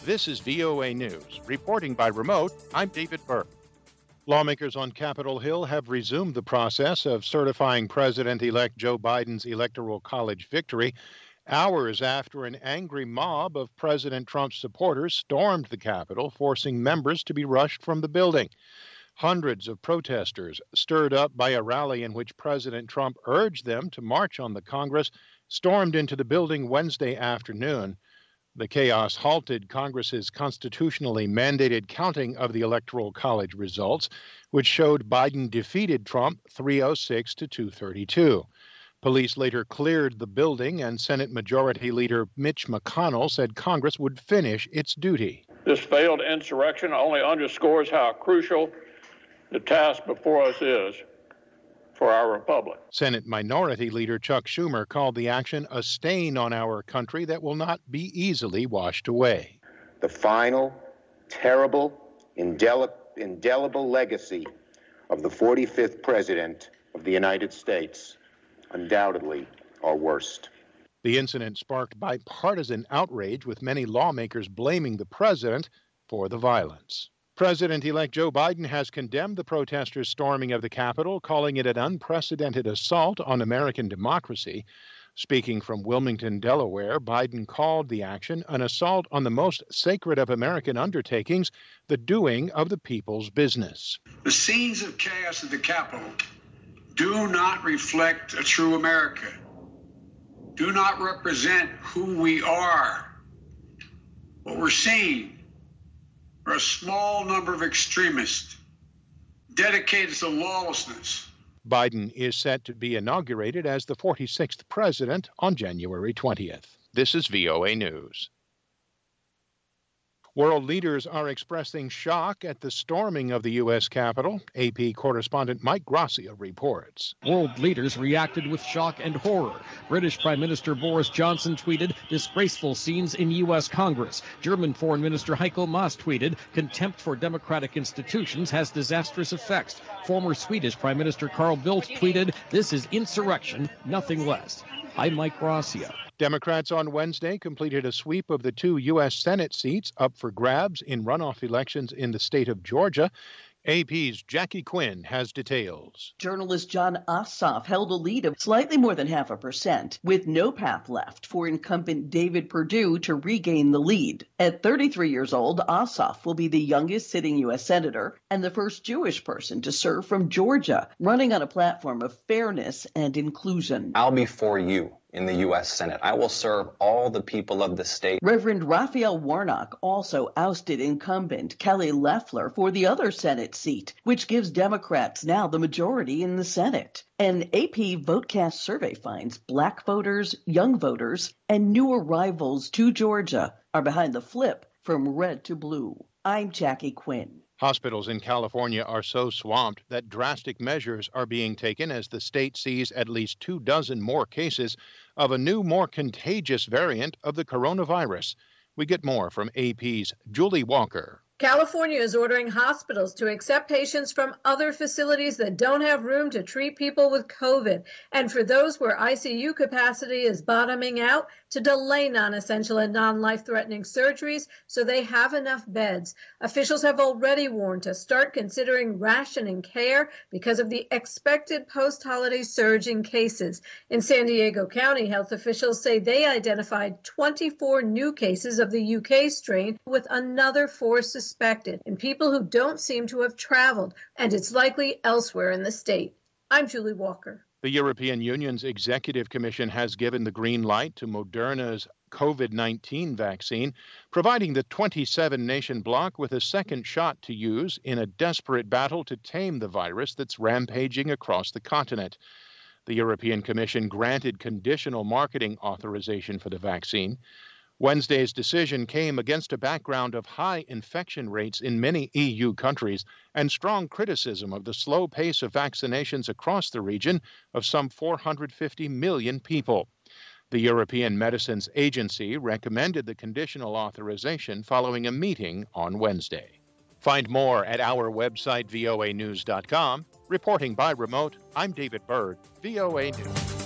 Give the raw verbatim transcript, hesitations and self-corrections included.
This is V O A News. Reporting by remote, I'm David Burke. Lawmakers on Capitol Hill have resumed the process of certifying President-elect Joe Biden's Electoral College victory hours after an angry mob of President Trump's supporters stormed the Capitol, forcing members to be rushed from the building. Hundreds of protesters, stirred up by a rally in which President Trump urged them to march on the Congress, stormed into the building Wednesday afternoon. The chaos halted Congress's constitutionally mandated counting of the Electoral College results, which showed Biden defeated Trump three oh six to two thirty-two. Police later cleared the building, and Senate Majority Leader Mitch McConnell said Congress would finish its duty. This failed insurrection only underscores how crucial the task before us is for our republic. Senate Minority Leader Chuck Schumer called the action a stain on our country that will not be easily washed away. The final, terrible, indel- indelible legacy of the forty-fifth President of the United States, undoubtedly our worst. The incident sparked bipartisan outrage, with many lawmakers blaming the president for the violence. President-elect Joe Biden has condemned the protesters' storming of the Capitol, calling it an unprecedented assault on American democracy. Speaking from Wilmington, Delaware, Biden called the action an assault on the most sacred of American undertakings, the doing of the people's business. The scenes of chaos at the Capitol do not reflect a true America, do not represent who we are. What we're seeing are a small number of extremists dedicated to lawlessness. Biden is set to be inaugurated as the forty-sixth president on January twentieth. This is V O A News. World leaders are expressing shock at the storming of the U S Capitol. A P correspondent Mike Gracia reports. World leaders reacted with shock and horror. British Prime Minister Boris Johnson tweeted, "Disgraceful scenes in U S Congress." German Foreign Minister Heiko Maas tweeted, "Contempt for democratic institutions has disastrous effects." Former Swedish Prime Minister Carl Bildt tweeted, "This is insurrection, nothing less." I'm Mike Gracia. Democrats on Wednesday completed a sweep of the two U S Senate seats up for grabs in runoff elections in the state of Georgia. A P's Jackie Quinn has details. Journalist Jon Ossoff held a lead of slightly more than half a percent, with no path left for incumbent David Perdue to regain the lead. At thirty-three years old, Ossoff will be the youngest sitting U S senator and the first Jewish person to serve from Georgia, running on a platform of fairness and inclusion. I'll be for you in the U S Senate. I will serve all the people of the state. Reverend Raphael Warnock also ousted incumbent Kelly Loeffler for the other Senate seat, which gives Democrats now the majority in the Senate. An A P VoteCast survey finds black voters, young voters, and new arrivals to Georgia are behind the flip from red to blue. I'm Jackie Quinn. Hospitals in California are so swamped that drastic measures are being taken as the state sees at least two dozen more cases of a new, more contagious variant of the coronavirus. We get more from A P's Julie Walker. California is ordering hospitals to accept patients from other facilities that don't have room to treat people with COVID. And for those where I C U capacity is bottoming out, to delay non-essential and non-life-threatening surgeries so they have enough beds. Officials have already warned to start considering rationing care because of the expected post-holiday surge in cases. In San Diego County, health officials say they identified twenty-four new cases of the U K strain, with another four suspected in people who don't seem to have traveled, and it's likely elsewhere in the state. I'm Julie Walker. The European Union's Executive Commission has given the green light to Moderna's COVID nineteen vaccine, providing the twenty-seven nation bloc with a second shot to use in a desperate battle to tame the virus that's rampaging across the continent. The European Commission granted conditional marketing authorization for the vaccine. Wednesday's decision came against a background of high infection rates in many E U countries and strong criticism of the slow pace of vaccinations across the region of some four hundred fifty million people. The European Medicines Agency recommended the conditional authorization following a meeting on Wednesday. Find more at our website, V O A news dot com. Reporting by remote, I'm David Byrd, V O A News.